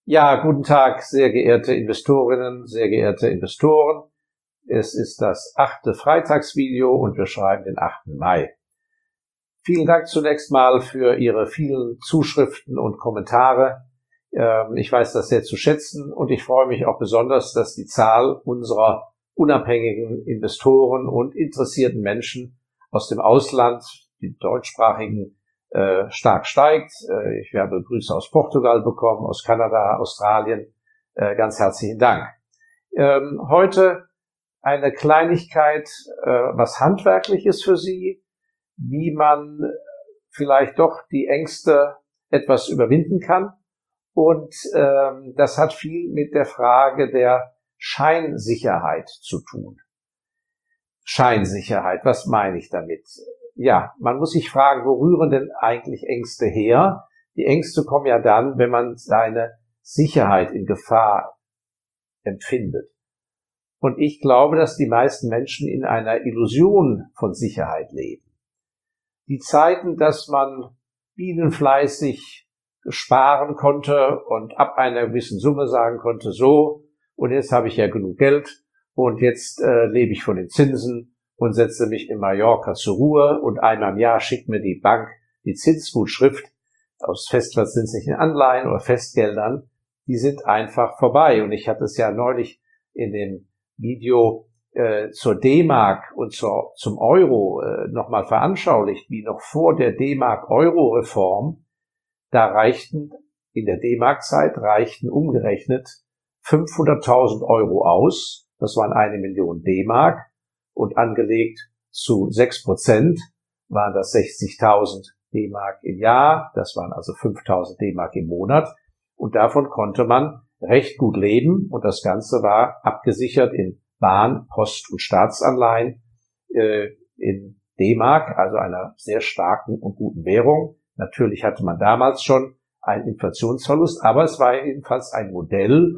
Ja, guten Tag, sehr geehrte Investorinnen, sehr geehrte Investoren. Es ist das 8. Freitagsvideo und wir schreiben den 8. Mai. Vielen Dank zunächst mal für Ihre vielen Zuschriften und Kommentare. Ich weiß das sehr zu schätzen und ich freue mich auch besonders, dass die Zahl unserer unabhängigen Investoren und interessierten Menschen aus dem Ausland, die deutschsprachigen, stark steigt. Ich habe Grüße aus Portugal bekommen, aus Kanada, Australien. Ganz herzlichen Dank. Heute eine Kleinigkeit, was Handwerkliches für Sie, wie man vielleicht doch die Ängste etwas überwinden kann. Und das hat viel mit der Frage der Scheinsicherheit zu tun. Scheinsicherheit, was meine ich damit? Ja, man muss sich fragen, wo rühren denn eigentlich Ängste her? Die Ängste kommen ja dann, wenn man seine Sicherheit in Gefahr empfindet. Und ich glaube, dass die meisten Menschen in einer Illusion von Sicherheit leben. Die Zeiten, dass man bienenfleißig sparen konnte und ab einer gewissen Summe sagen konnte, so, und jetzt habe ich ja genug Geld und jetzt lebe ich von den Zinsen und setze mich in Mallorca zur Ruhe und einmal im Jahr schickt mir die Bank die Zinsgutschrift aus festverzinslichen Anleihen oder Festgeldern, die sind einfach vorbei. Und ich hatte es ja neulich in dem Video zur D-Mark und zum Euro nochmal veranschaulicht, wie noch vor der D-Mark-Euro-Reform, da reichten in der D-Mark-Zeit umgerechnet 500.000 Euro aus, das waren 1 Million D-Mark, und angelegt zu 6% waren das 60.000 D-Mark im Jahr, das waren also 5.000 D-Mark im Monat, und davon konnte man recht gut leben, und das Ganze war abgesichert in Bahn-, Post- und Staatsanleihen in D-Mark, also einer sehr starken und guten Währung. Natürlich hatte man damals schon einen Inflationsverlust, aber es war jedenfalls ein Modell,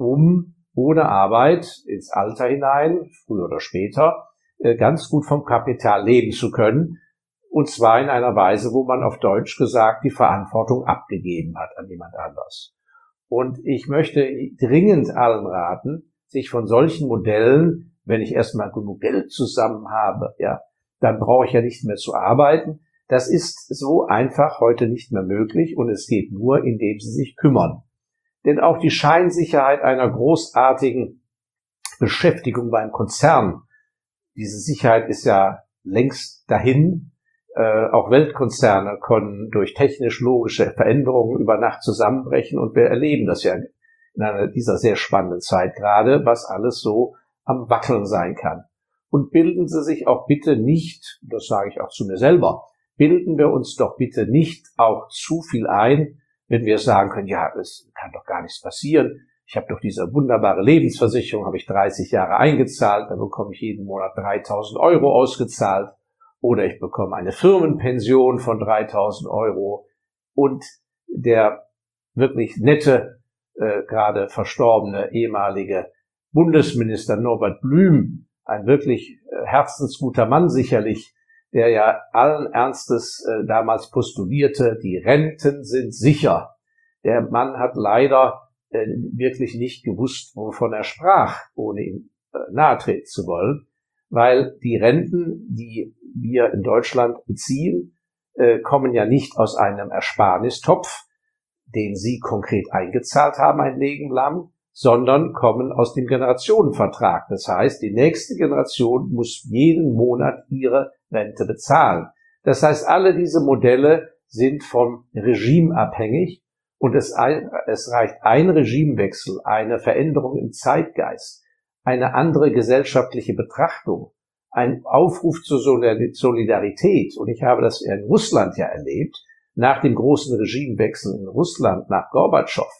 um ohne Arbeit ins Alter hinein, früher oder später, ganz gut vom Kapital leben zu können. Und zwar in einer Weise, wo man auf Deutsch gesagt die Verantwortung abgegeben hat an jemand anders. Und ich möchte dringend allen raten, sich von solchen Modellen, wenn ich erstmal genug Geld zusammen habe, ja, dann brauche ich ja nicht mehr zu arbeiten. Das ist so einfach heute nicht mehr möglich und es geht nur, indem Sie sich kümmern. Denn auch die Scheinsicherheit einer großartigen Beschäftigung beim Konzern, diese Sicherheit ist ja längst dahin. Auch Weltkonzerne können durch technisch-logische Veränderungen über Nacht zusammenbrechen und wir erleben das ja in einer dieser sehr spannenden Zeit gerade, was alles so am Wackeln sein kann. Und bilden Sie sich auch bitte nicht, das sage ich auch zu mir selber, bilden wir uns doch bitte nicht auch zu viel ein, wenn wir sagen können, ja, es kann doch gar nichts passieren. Ich habe doch diese wunderbare Lebensversicherung, habe ich 30 Jahre eingezahlt, da bekomme ich jeden Monat 3.000 Euro ausgezahlt. Oder ich bekomme eine Firmenpension von 3.000 Euro. Und der wirklich nette, gerade verstorbene ehemalige Bundesminister Norbert Blüm, ein wirklich herzensguter Mann sicherlich, der ja allen Ernstes damals postulierte, die Renten sind sicher. Der Mann hat leider wirklich nicht gewusst, wovon er sprach, ohne ihm nahetreten zu wollen, weil die Renten, die wir in Deutschland beziehen, kommen ja nicht aus einem Ersparnistopf, den Sie konkret eingezahlt haben ein Leben lang, sondern kommen aus dem Generationenvertrag. Das heißt, die nächste Generation muss jeden Monat ihre Rente bezahlen. Das heißt, alle diese Modelle sind vom Regime abhängig und es reicht ein Regimewechsel, eine Veränderung im Zeitgeist, eine andere gesellschaftliche Betrachtung, ein Aufruf zur Solidarität. Und ich habe das in Russland ja erlebt, nach dem großen Regimewechsel in Russland, nach Gorbatschow.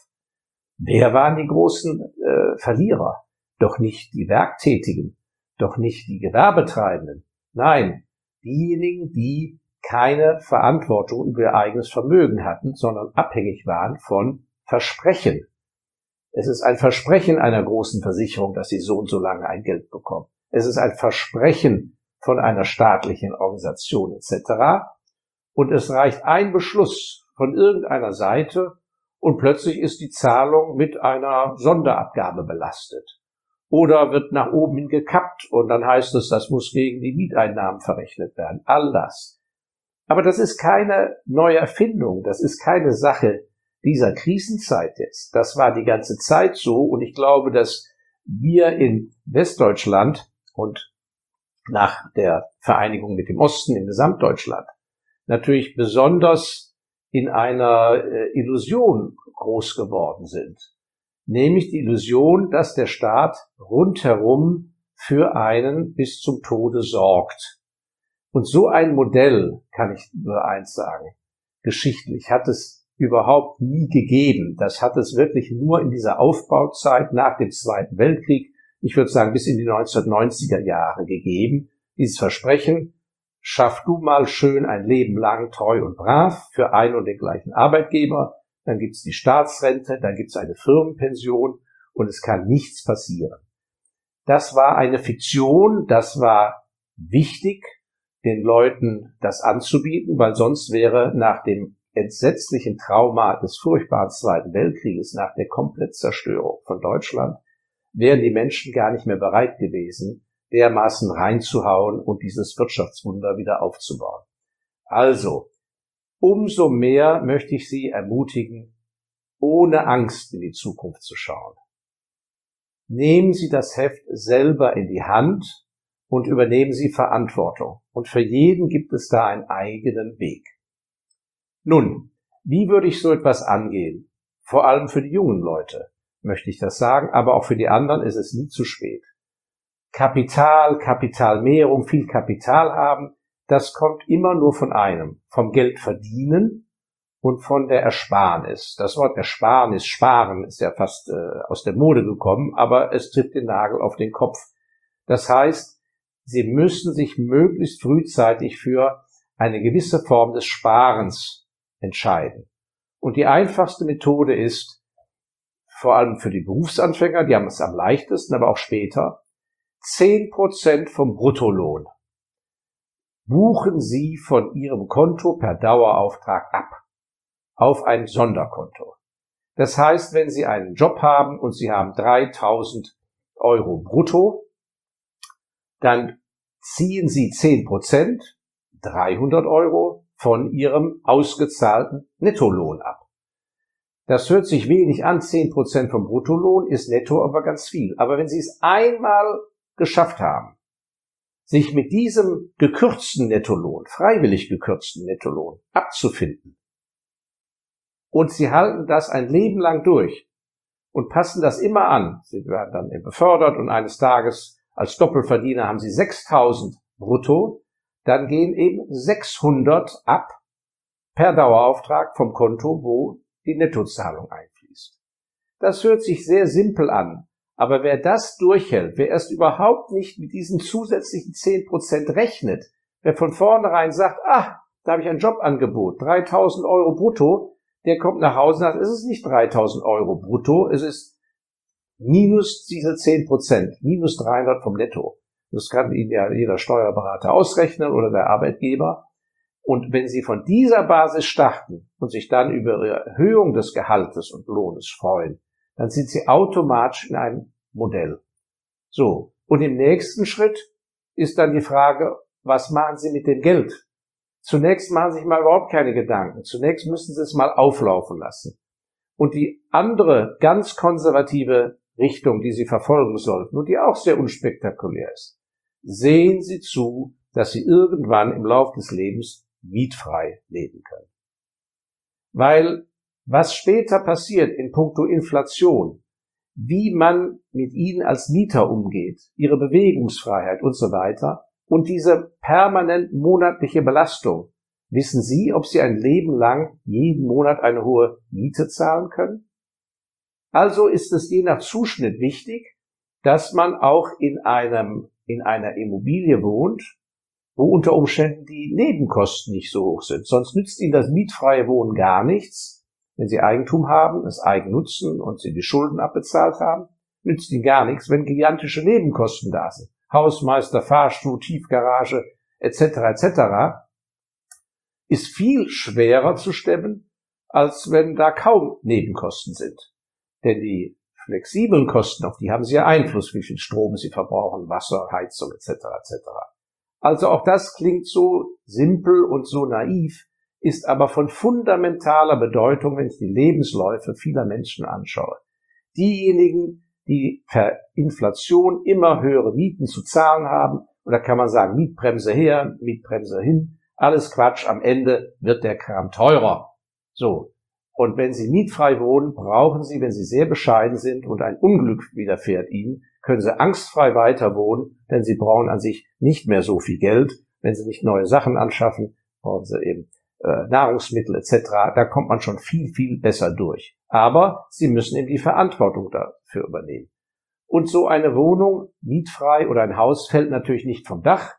Wer waren die großen Verlierer? Doch nicht die Werktätigen, doch nicht die Gewerbetreibenden. Nein, diejenigen, die keine Verantwortung über ihr eigenes Vermögen hatten, sondern abhängig waren von Versprechen. Es ist ein Versprechen einer großen Versicherung, dass sie so und so lange ein Geld bekommen. Es ist ein Versprechen von einer staatlichen Organisation etc. Und es reicht ein Beschluss von irgendeiner Seite und plötzlich ist die Zahlung mit einer Sonderabgabe belastet. Oder wird nach oben hin gekappt und dann heißt es, das muss gegen die Mieteinnahmen verrechnet werden. All das. Aber das ist keine neue Erfindung, das ist keine Sache dieser Krisenzeit jetzt. Das war die ganze Zeit so und ich glaube, dass wir in Westdeutschland und nach der Vereinigung mit dem Osten in Gesamtdeutschland natürlich besonders in einer Illusion groß geworden sind. Nämlich die Illusion, dass der Staat rundherum für einen bis zum Tode sorgt. Und so ein Modell, kann ich nur eins sagen, geschichtlich hat es überhaupt nie gegeben. Das hat es wirklich nur in dieser Aufbauzeit nach dem Zweiten Weltkrieg, ich würde sagen bis in die 1990er Jahre gegeben. Dieses Versprechen, schaff du mal schön ein Leben lang treu und brav für einen und den gleichen Arbeitgeber, dann gibt's die Staatsrente, dann gibt's eine Firmenpension und es kann nichts passieren. Das war eine Fiktion, das war wichtig, den Leuten das anzubieten, weil sonst wäre nach dem entsetzlichen Trauma des furchtbaren Zweiten Weltkrieges, nach der Komplettzerstörung von Deutschland, wären die Menschen gar nicht mehr bereit gewesen, dermaßen reinzuhauen und dieses Wirtschaftswunder wieder aufzubauen. Also, umso mehr möchte ich Sie ermutigen, ohne Angst in die Zukunft zu schauen. Nehmen Sie das Heft selber in die Hand und übernehmen Sie Verantwortung. Und für jeden gibt es da einen eigenen Weg. Nun, wie würde ich so etwas angehen? Vor allem für die jungen Leute möchte ich das sagen, aber auch für die anderen ist es nie zu spät. Kapitalmehrung, viel Kapital haben, das kommt immer nur von einem, vom Geld verdienen und von der Ersparnis. Das Wort Ersparnis, Sparen, ist ja fast aus der Mode gekommen, aber es trifft den Nagel auf den Kopf. Das heißt, Sie müssen sich möglichst frühzeitig für eine gewisse Form des Sparens entscheiden. Und die einfachste Methode ist, vor allem für die Berufsanfänger, die haben es am leichtesten, aber auch später, 10% vom Bruttolohn buchen Sie von Ihrem Konto per Dauerauftrag ab auf ein Sonderkonto. Das heißt, wenn Sie einen Job haben und Sie haben 3.000 Euro brutto, dann ziehen Sie 10%, 300 Euro, von Ihrem ausgezahlten Nettolohn ab. Das hört sich wenig an, 10% vom Bruttolohn ist netto aber ganz viel. Aber wenn Sie es einmal geschafft haben, sich mit diesem gekürzten Nettolohn, freiwillig gekürzten Nettolohn abzufinden, und Sie halten das ein Leben lang durch und passen das immer an, Sie werden dann befördert und eines Tages als Doppelverdiener haben Sie 6.000 brutto, dann gehen eben 600 ab per Dauerauftrag vom Konto, wo die Nettozahlung einfließt. Das hört sich sehr simpel an, aber wer das durchhält, wer erst überhaupt nicht mit diesen zusätzlichen 10% rechnet, wer von vornherein sagt, da habe ich ein Jobangebot, 3.000 Euro brutto, der kommt nach Hause und sagt, es ist nicht 3.000 Euro brutto, es ist minus diese 10%, minus 300 vom Netto. Das kann Ihnen ja jeder Steuerberater ausrechnen oder der Arbeitgeber. Und wenn Sie von dieser Basis starten und sich dann über Ihre Erhöhung des Gehaltes und Lohnes freuen, dann sind Sie automatisch in einem Modell. So, und im nächsten Schritt ist dann die Frage, was machen Sie mit dem Geld? Zunächst machen Sie sich mal überhaupt keine Gedanken. Zunächst müssen Sie es mal auflaufen lassen. Und die andere ganz konservative Richtung, die Sie verfolgen sollten und die auch sehr unspektakulär ist, sehen Sie zu, dass Sie irgendwann im Laufe des Lebens mietfrei leben können. Weil was später passiert in puncto Inflation, wie man mit Ihnen als Mieter umgeht, Ihre Bewegungsfreiheit und so weiter und diese permanent monatliche Belastung, wissen Sie, ob Sie ein Leben lang jeden Monat eine hohe Miete zahlen können? Also ist es je nach Zuschnitt wichtig, dass man auch in einer Immobilie wohnt, wo unter Umständen die Nebenkosten nicht so hoch sind. Sonst nützt Ihnen das mietfreie Wohnen gar nichts. Wenn Sie Eigentum haben, es eigen nutzen und Sie die Schulden abbezahlt haben, nützt Ihnen gar nichts, wenn gigantische Nebenkosten da sind. Hausmeister, Fahrstuhl, Tiefgarage, etc., etc., ist viel schwerer zu stemmen als wenn da kaum Nebenkosten sind. Denn die flexiblen Kosten, auf die haben Sie ja Einfluss, wie viel Strom Sie verbrauchen, Wasser, Heizung etc. etc. Also auch das klingt so simpel und so naiv, ist aber von fundamentaler Bedeutung, wenn ich die Lebensläufe vieler Menschen anschaue. Diejenigen, die per Inflation immer höhere Mieten zu zahlen haben, und da kann man sagen, Mietbremse her, Mietbremse hin, alles Quatsch, am Ende wird der Kram teurer. So. Und wenn Sie mietfrei wohnen, brauchen Sie, wenn Sie sehr bescheiden sind und ein Unglück widerfährt Ihnen, können Sie angstfrei weiter wohnen, denn Sie brauchen an sich nicht mehr so viel Geld. Wenn Sie nicht neue Sachen anschaffen, brauchen Sie eben Nahrungsmittel etc. Da kommt man schon viel, viel besser durch. Aber Sie müssen eben die Verantwortung dafür übernehmen. Und so eine Wohnung, mietfrei oder ein Haus, fällt natürlich nicht vom Dach,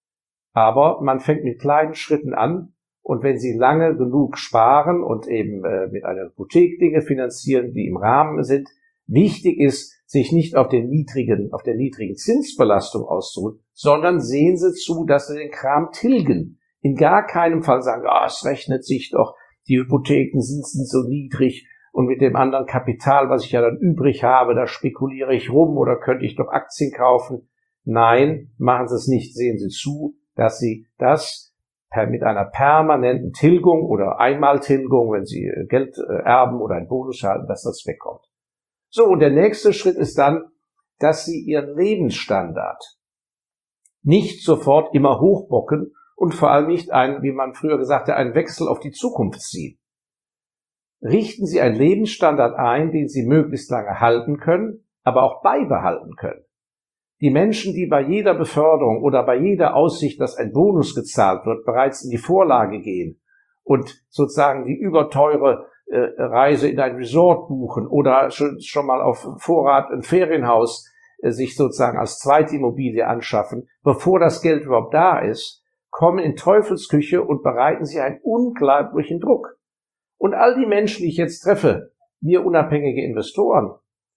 aber man fängt mit kleinen Schritten an. Und wenn Sie lange genug sparen und eben mit einer Hypothek Dinge finanzieren, die im Rahmen sind, wichtig ist, sich nicht auf der niedrigen Zinsbelastung auszuruhen, sondern sehen Sie zu, dass Sie den Kram tilgen. In gar keinem Fall sagen, es rechnet sich doch, die Hypotheken sind so niedrig und mit dem anderen Kapital, was ich ja dann übrig habe, da spekuliere ich rum oder könnte ich doch Aktien kaufen. Nein, machen Sie es nicht. Sehen Sie zu, dass Sie das mit einer permanenten Tilgung oder Einmaltilgung, wenn Sie Geld erben oder einen Bonus halten, dass das wegkommt. So, und der nächste Schritt ist dann, dass Sie Ihren Lebensstandard nicht sofort immer hochbocken und vor allem nicht wie man früher gesagt hat, einen Wechsel auf die Zukunft ziehen. Richten Sie einen Lebensstandard ein, den Sie möglichst lange halten können, aber auch beibehalten können. Die Menschen, die bei jeder Beförderung oder bei jeder Aussicht, dass ein Bonus gezahlt wird, bereits in die Vorlage gehen und sozusagen die überteure Reise in ein Resort buchen oder schon mal auf Vorrat ein Ferienhaus sich sozusagen als Zweitimmobilie anschaffen, bevor das Geld überhaupt da ist, kommen in Teufelsküche und bereiten sich einen unglaublichen Druck. Und all die Menschen, die ich jetzt treffe, wir unabhängige Investoren,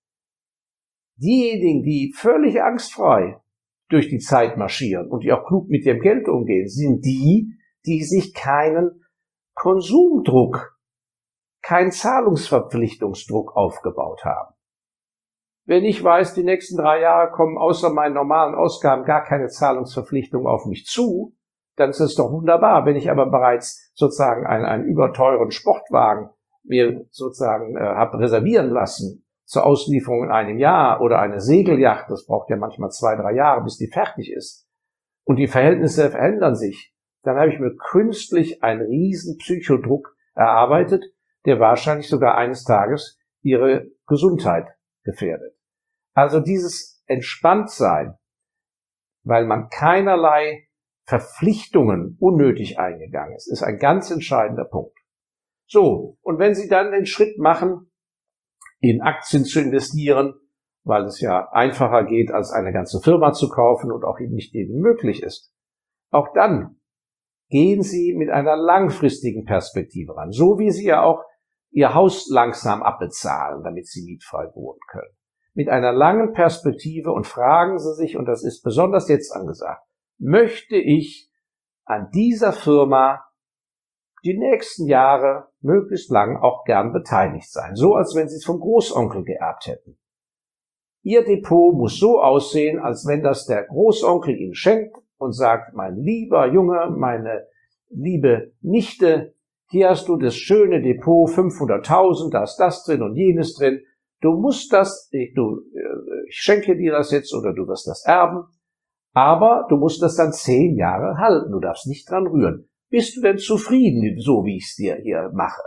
diejenigen, die völlig angstfrei durch die Zeit marschieren und die auch klug mit ihrem Geld umgehen, sind die, die sich keinen Konsumdruck, keinen Zahlungsverpflichtungsdruck aufgebaut haben. Wenn ich weiß, die nächsten 3 Jahre kommen außer meinen normalen Ausgaben gar keine Zahlungsverpflichtung auf mich zu, dann ist es doch wunderbar. Wenn ich aber bereits sozusagen einen überteuren Sportwagen mir sozusagen habe reservieren lassen, zur Auslieferung in einem Jahr oder eine Segelyacht, das braucht ja manchmal 2, 3 Jahre, bis die fertig ist, und die Verhältnisse verändern sich, dann habe ich mir künstlich einen riesen Psychodruck erarbeitet, der wahrscheinlich sogar eines Tages Ihre Gesundheit gefährdet. Also dieses Entspanntsein, weil man keinerlei Verpflichtungen unnötig eingegangen ist ein ganz entscheidender Punkt. So, und wenn Sie dann den Schritt machen, in Aktien zu investieren, weil es ja einfacher geht, als eine ganze Firma zu kaufen und auch nicht jedem möglich ist. Auch dann gehen Sie mit einer langfristigen Perspektive ran, so wie Sie ja auch Ihr Haus langsam abbezahlen, damit Sie mietfrei wohnen können. Mit einer langen Perspektive und fragen Sie sich, und das ist besonders jetzt angesagt, möchte ich an dieser Firma die nächsten Jahre möglichst lang auch gern beteiligt sein, so als wenn Sie es vom Großonkel geerbt hätten. Ihr Depot muss so aussehen, als wenn das der Großonkel Ihnen schenkt und sagt, mein lieber Junge, meine liebe Nichte, hier hast du das schöne Depot, 500.000, da ist das drin und jenes drin, du musst ich schenke dir das jetzt oder du wirst das erben, aber du musst das dann 10 Jahre halten, du darfst nicht dran rühren. Bist du denn zufrieden, so wie ich es dir hier mache?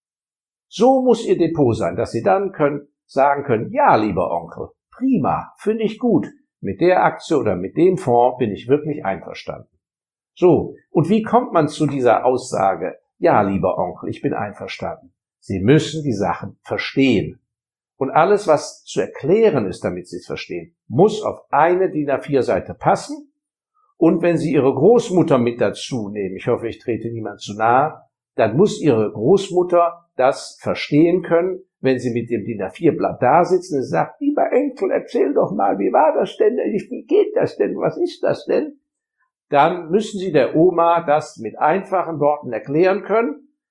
So muss Ihr Depot sein, dass Sie dann sagen können, ja, lieber Onkel, prima, finde ich gut, mit der Aktie oder mit dem Fonds bin ich wirklich einverstanden. So, und wie kommt man zu dieser Aussage, ja, lieber Onkel, ich bin einverstanden? Sie müssen die Sachen verstehen. Und alles, was zu erklären ist, damit Sie es verstehen, muss auf eine DIN A4-Seite passen. Und wenn Sie Ihre Großmutter mit dazu nehmen, ich hoffe, ich trete niemand zu nahe, dann muss Ihre Großmutter das verstehen können, wenn sie mit dem DIN A4-Blatt da sitzt und sagt, lieber Enkel, erzähl doch mal, wie war das denn? Wie geht das denn? Was ist das denn? Dann müssen Sie der Oma das mit einfachen Worten erklären können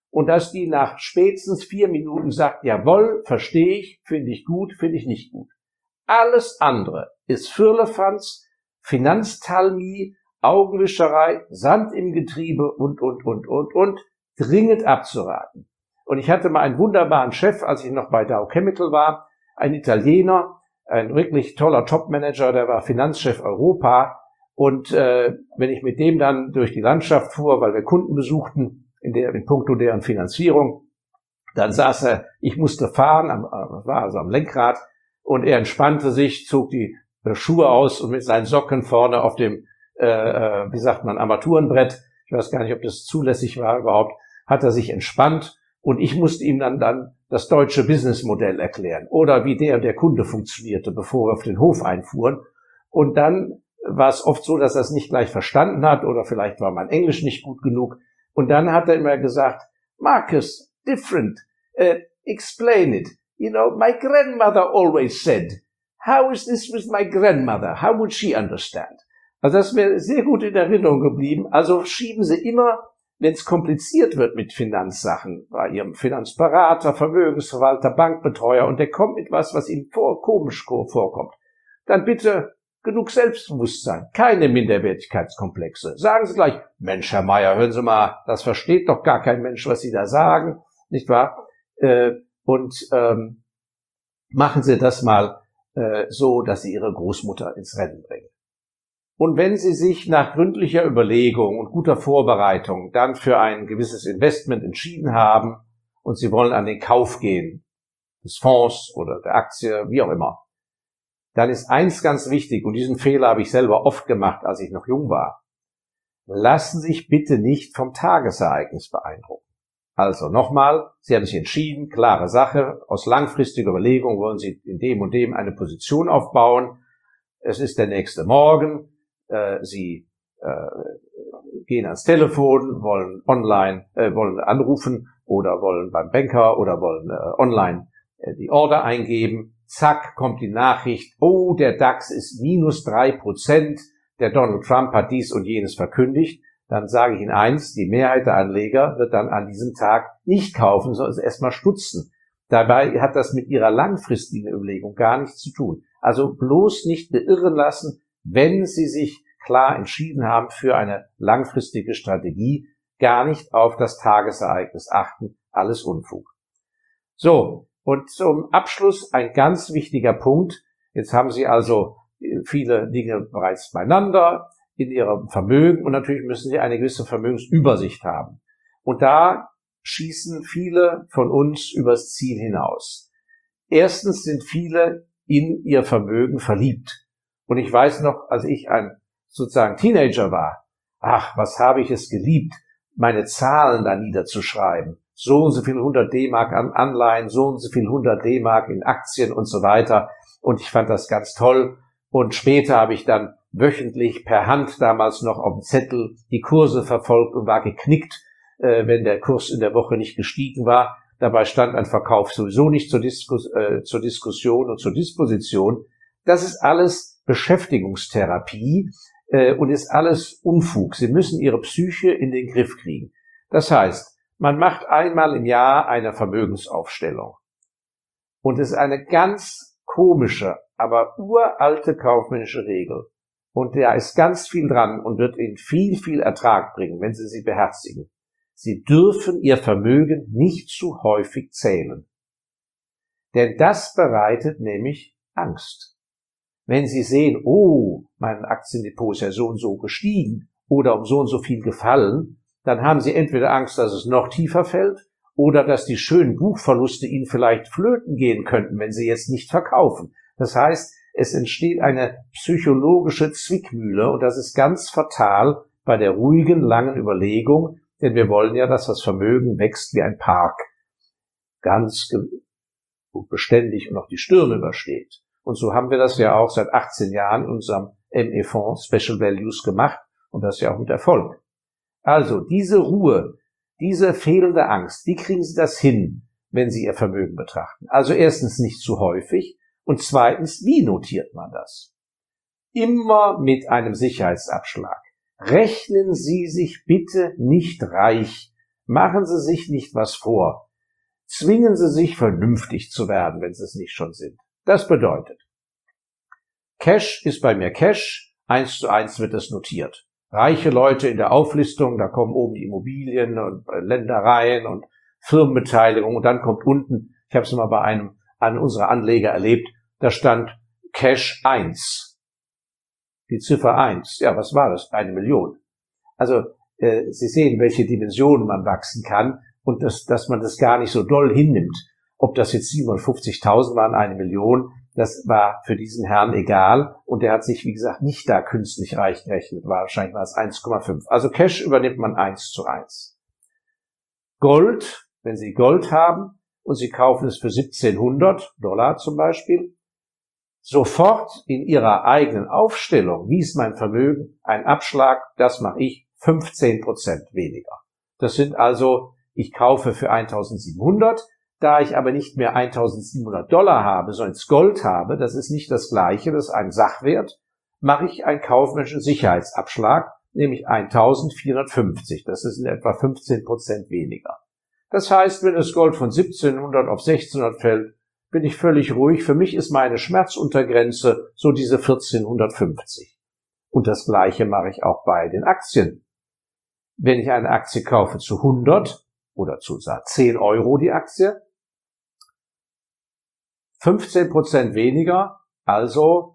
und dass die nach spätestens 4 Minuten sagt, jawohl, verstehe ich, finde ich gut, finde ich nicht gut. Alles andere ist Firlefanz, Finanztalmie, Augenwischerei, Sand im Getriebe und, dringend abzuraten. Und ich hatte mal einen wunderbaren Chef, als ich noch bei Dow Chemical war, ein Italiener, ein wirklich toller Topmanager, der war Finanzchef Europa. Und wenn ich mit dem dann durch die Landschaft fuhr, weil wir Kunden besuchten, in puncto deren Finanzierung, dann saß er, ich musste fahren, war also am Lenkrad, und er entspannte sich, zog die Schuhe aus und mit seinen Socken vorne auf dem, wie sagt man, Armaturenbrett, ich weiß gar nicht, ob das zulässig war überhaupt, hat er sich entspannt, und ich musste ihm dann das deutsche Businessmodell erklären oder wie der Kunde funktionierte, bevor wir auf den Hof einfuhren. Und dann war es oft so, dass er es nicht gleich verstanden hat oder vielleicht war mein Englisch nicht gut genug. Und dann hat er immer gesagt, Marcus, different, explain it. You know, my grandmother always said, how is this with my grandmother? How would she understand? Also das ist mir sehr gut in Erinnerung geblieben. Also schieben Sie immer, wenn es kompliziert wird mit Finanzsachen, bei Ihrem Finanzberater, Vermögensverwalter, Bankbetreuer, und der kommt mit was Ihnen komisch vorkommt, dann bitte genug Selbstbewusstsein, keine Minderwertigkeitskomplexe. Sagen Sie gleich, Mensch, Herr Meier, hören Sie mal, das versteht doch gar kein Mensch, was Sie da sagen, nicht wahr? Machen Sie das mal so, dass Sie Ihre Großmutter ins Rennen bringen. Und wenn Sie sich nach gründlicher Überlegung und guter Vorbereitung dann für ein gewisses Investment entschieden haben und Sie wollen an den Kauf gehen, des Fonds oder der Aktie, wie auch immer, dann ist eins ganz wichtig, und diesen Fehler habe ich selber oft gemacht, als ich noch jung war. Lassen Sie sich bitte nicht vom Tagesereignis beeindrucken. Also nochmal, Sie haben sich entschieden, klare Sache, aus langfristiger Überlegung wollen Sie in dem und dem eine Position aufbauen. Es ist der nächste Morgen, Sie gehen ans Telefon, wollen online, wollen anrufen oder wollen beim Banker oder wollen online die Order eingeben. Zack, kommt die Nachricht, oh, der DAX ist minus 3%, der Donald Trump hat dies und jenes verkündigt. Dann sage ich Ihnen eins, die Mehrheit der Anleger wird dann an diesem Tag nicht kaufen, sondern es erstmal stutzen. Dabei hat das mit ihrer langfristigen Überlegung gar nichts zu tun. Also bloß nicht beirren lassen, wenn Sie sich klar entschieden haben für eine langfristige Strategie, gar nicht auf das Tagesereignis achten, alles Unfug. So, und zum Abschluss ein ganz wichtiger Punkt. Jetzt haben Sie also viele Dinge bereits beieinander in Ihrem Vermögen, und natürlich müssen Sie eine gewisse Vermögensübersicht haben. Und da schießen viele von uns übers Ziel hinaus. Erstens sind viele in ihr Vermögen verliebt. Und ich weiß noch, als ich ein sozusagen Teenager war, ach, was habe ich es geliebt, meine Zahlen da niederzuschreiben. So und so viel 100 D-Mark an Anleihen, so und so viel 100 D-Mark in Aktien und so weiter. Und ich fand das ganz toll. Und später habe ich dann wöchentlich per Hand damals noch auf dem Zettel die Kurse verfolgt und war geknickt, wenn der Kurs in der Woche nicht gestiegen war. Dabei stand ein Verkauf sowieso nicht zur Diskussion und zur Disposition. Das ist alles Beschäftigungstherapie und ist alles Unfug. Sie müssen Ihre Psyche in den Griff kriegen. Das heißt, man macht einmal im Jahr eine Vermögensaufstellung. Und es ist eine ganz komische, aber uralte kaufmännische Regel. Und da ist ganz viel dran und wird Ihnen viel, viel Ertrag bringen, wenn Sie sie beherzigen. Sie dürfen Ihr Vermögen nicht zu häufig zählen. Denn das bereitet nämlich Angst. Wenn Sie sehen, oh, mein Aktiendepot ist ja so und so gestiegen oder um so und so viel gefallen, dann haben Sie entweder Angst, dass es noch tiefer fällt oder dass die schönen Buchverluste Ihnen vielleicht flöten gehen könnten, wenn Sie jetzt nicht verkaufen. Das heißt, es entsteht eine psychologische Zwickmühle und das ist ganz fatal bei der ruhigen, langen Überlegung, denn wir wollen ja, dass das Vermögen wächst wie ein Park, ganz beständig und auch die Stürme übersteht. Und so haben wir das ja auch seit 18 Jahren in unserem ME-Fonds Special Values gemacht und das ja auch mit Erfolg. Also diese Ruhe, diese fehlende Angst, wie kriegen Sie das hin, wenn Sie Ihr Vermögen betrachten? Also erstens nicht zu häufig und zweitens, wie notiert man das? Immer mit einem Sicherheitsabschlag. Rechnen Sie sich bitte nicht reich. Machen Sie sich nicht was vor. Zwingen Sie sich, vernünftig zu werden, wenn Sie es nicht schon sind. Das bedeutet, Cash ist bei mir Cash, 1:1 wird es notiert. Reiche Leute in der Auflistung, da kommen oben die Immobilien und Ländereien und Firmenbeteiligung und dann kommt unten, ich habe es mal bei einem unserer Anleger erlebt, da stand Cash 1. Die Ziffer 1. Ja, was war das? 1 Million. Also Sie sehen, welche Dimensionen man wachsen kann und dass man das gar nicht so doll hinnimmt. Ob das jetzt 750.000 waren, 1 Million, das war für diesen Herrn egal und der hat sich, wie gesagt, nicht da künstlich reich gerechnet. Wahrscheinlich war es 1,5. Also Cash übernimmt man 1:1. Gold, wenn Sie Gold haben und Sie kaufen es für $1.700 zum Beispiel, sofort in Ihrer eigenen Aufstellung, wie ist mein Vermögen, ein Abschlag, das mache ich 15% weniger. Das sind also, ich kaufe für 1.700, da ich aber nicht mehr $1.700 habe, sondern Gold habe, das ist nicht das Gleiche, das ist ein Sachwert, mache ich einen kaufmännischen Sicherheitsabschlag, nämlich 1.450. Das ist in etwa 15% weniger. Das heißt, wenn das Gold von 1.700 auf 1.600 fällt, bin ich völlig ruhig. Für mich ist meine Schmerzuntergrenze so diese 1.450. Und das Gleiche mache ich auch bei den Aktien. Wenn ich eine Aktie kaufe zu 100 oder zu 10 Euro die Aktie, 15% weniger, also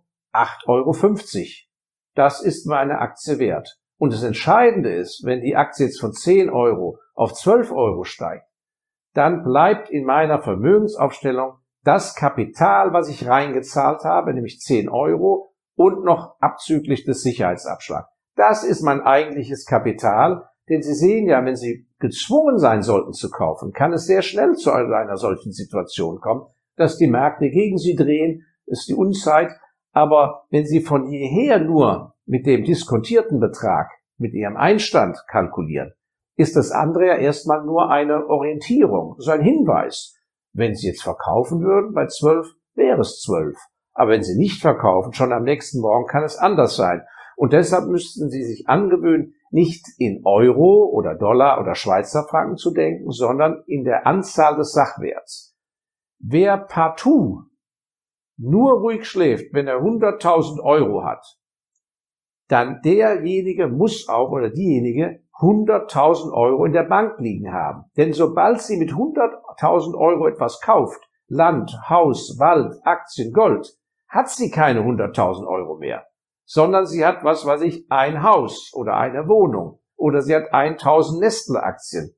8,50 Euro. Das ist meine Aktie wert. Und das Entscheidende ist, wenn die Aktie jetzt von 10 Euro auf 12 Euro steigt, dann bleibt in meiner Vermögensaufstellung das Kapital, was ich reingezahlt habe, nämlich 10 Euro und noch abzüglich des Sicherheitsabschlags. Das ist mein eigentliches Kapital, denn Sie sehen ja, wenn Sie gezwungen sein sollten zu kaufen, kann es sehr schnell zu einer solchen Situation kommen, dass die Märkte gegen Sie drehen, ist die Unzeit. Aber wenn Sie von jeher nur mit dem diskontierten Betrag, mit Ihrem Einstand kalkulieren, ist das andere ja erstmal nur eine Orientierung, so ein Hinweis. Wenn Sie jetzt verkaufen würden, bei 12 wäre es 12. Aber wenn Sie nicht verkaufen, schon am nächsten Morgen kann es anders sein. Und deshalb müssten Sie sich angewöhnen, nicht in Euro oder Dollar oder Schweizer Franken zu denken, sondern in der Anzahl des Sachwerts. Wer partout nur ruhig schläft, wenn er 100.000 Euro hat, dann derjenige muss auch oder diejenige 100.000 Euro in der Bank liegen haben. Denn sobald sie mit 100.000 Euro etwas kauft, Land, Haus, Wald, Aktien, Gold, hat sie keine 100.000 Euro mehr, sondern sie hat, was weiß ich, ein Haus oder eine Wohnung oder sie hat 1.000 Nestle-Aktien.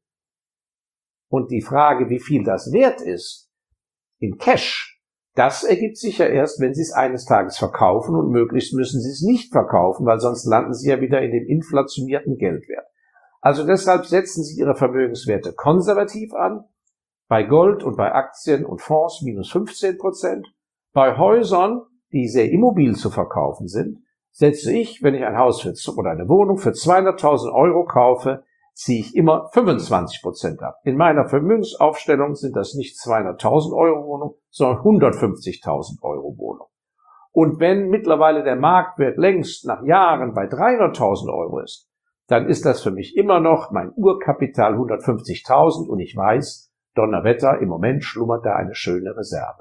Und die Frage, wie viel das wert ist, in Cash, das ergibt sich ja erst, wenn Sie es eines Tages verkaufen und möglichst müssen Sie es nicht verkaufen, weil sonst landen Sie ja wieder in dem inflationierten Geldwert. Also deshalb setzen Sie Ihre Vermögenswerte konservativ an, bei Gold und bei Aktien und Fonds minus 15%. Bei Häusern, die sehr immobil zu verkaufen sind, setze ich, wenn ich ein Haus oder eine Wohnung für 200.000 Euro kaufe, ziehe ich immer 25% ab. In meiner Vermögensaufstellung sind das nicht 200.000 Euro Wohnung, sondern 150.000 Euro Wohnung. Und wenn mittlerweile der Marktwert längst nach Jahren bei 300.000 Euro ist, dann ist das für mich immer noch mein Urkapital 150.000 und ich weiß, Donnerwetter, im Moment schlummert da eine schöne Reserve.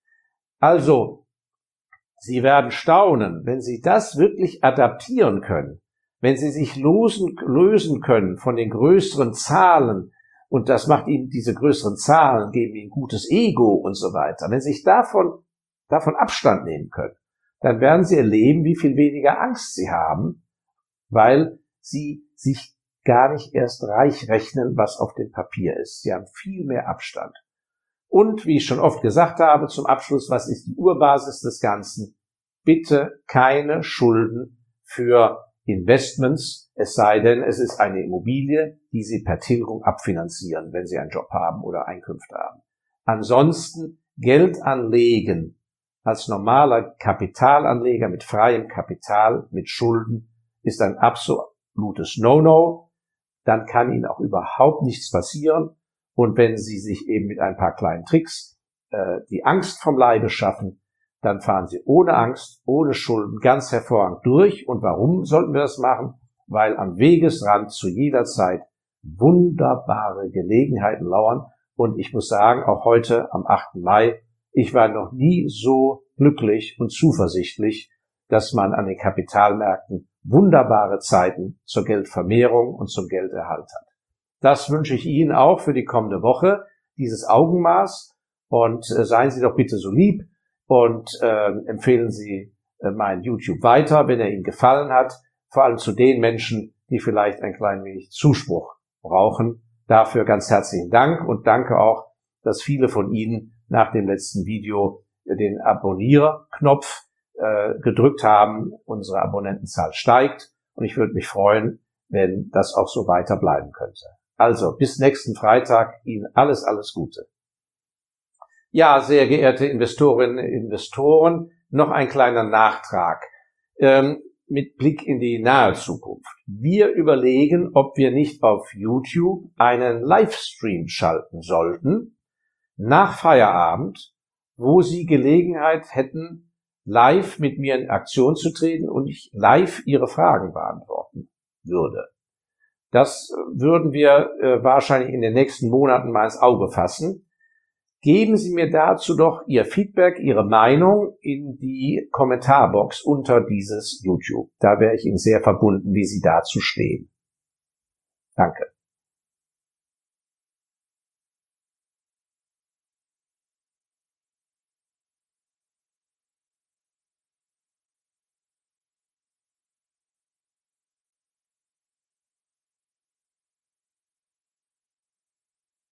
Also, Sie werden staunen, wenn Sie das wirklich adaptieren können, wenn Sie sich lösen können von den größeren Zahlen, und das macht Ihnen, diese größeren Zahlen geben Ihnen gutes Ego und so weiter, wenn Sie sich davon Abstand nehmen können, dann werden Sie erleben, wie viel weniger Angst Sie haben, weil Sie sich gar nicht erst reich rechnen, was auf dem Papier ist. Sie haben viel mehr Abstand. Und, wie ich schon oft gesagt habe, zum Abschluss, was ist die Urbasis des Ganzen? Bitte keine Schulden für Investments, es sei denn, es ist eine Immobilie, die Sie per Tilgung abfinanzieren, wenn Sie einen Job haben oder Einkünfte haben. Ansonsten Geld anlegen als normaler Kapitalanleger mit freiem Kapital, mit Schulden, ist ein absolutes No-No. Dann kann Ihnen auch überhaupt nichts passieren. Und wenn Sie sich eben mit ein paar kleinen Tricks die Angst vom Leibe schaffen, dann fahren Sie ohne Angst, ohne Schulden ganz hervorragend durch. Und warum sollten wir das machen? Weil am Wegesrand zu jeder Zeit wunderbare Gelegenheiten lauern. Und ich muss sagen, auch heute am 8. Mai, ich war noch nie so glücklich und zuversichtlich, dass man an den Kapitalmärkten wunderbare Zeiten zur Geldvermehrung und zum Gelderhalt hat. Das wünsche ich Ihnen auch für die kommende Woche, dieses Augenmaß. Und seien Sie doch bitte so lieb und empfehlen Sie meinen YouTube weiter, wenn er Ihnen gefallen hat. Vor allem zu den Menschen, die vielleicht ein klein wenig Zuspruch brauchen. Dafür ganz herzlichen Dank und danke auch, dass viele von Ihnen nach dem letzten Video den Abonnierknopf gedrückt haben. Unsere Abonnentenzahl steigt und ich würde mich freuen, wenn das auch so weiter bleiben könnte. Also bis nächsten Freitag Ihnen alles Gute. Ja, sehr geehrte Investorinnen und Investoren, noch ein kleiner Nachtrag mit Blick in die nahe Zukunft. Wir überlegen, ob wir nicht auf YouTube einen Livestream schalten sollten, nach Feierabend, wo Sie Gelegenheit hätten, live mit mir in Aktion zu treten und ich live Ihre Fragen beantworten würde. Das würden wir wahrscheinlich in den nächsten Monaten mal ins Auge fassen. Geben Sie mir dazu doch Ihr Feedback, Ihre Meinung in die Kommentarbox unter dieses YouTube. Da wäre ich Ihnen sehr verbunden, wie Sie dazu stehen. Danke.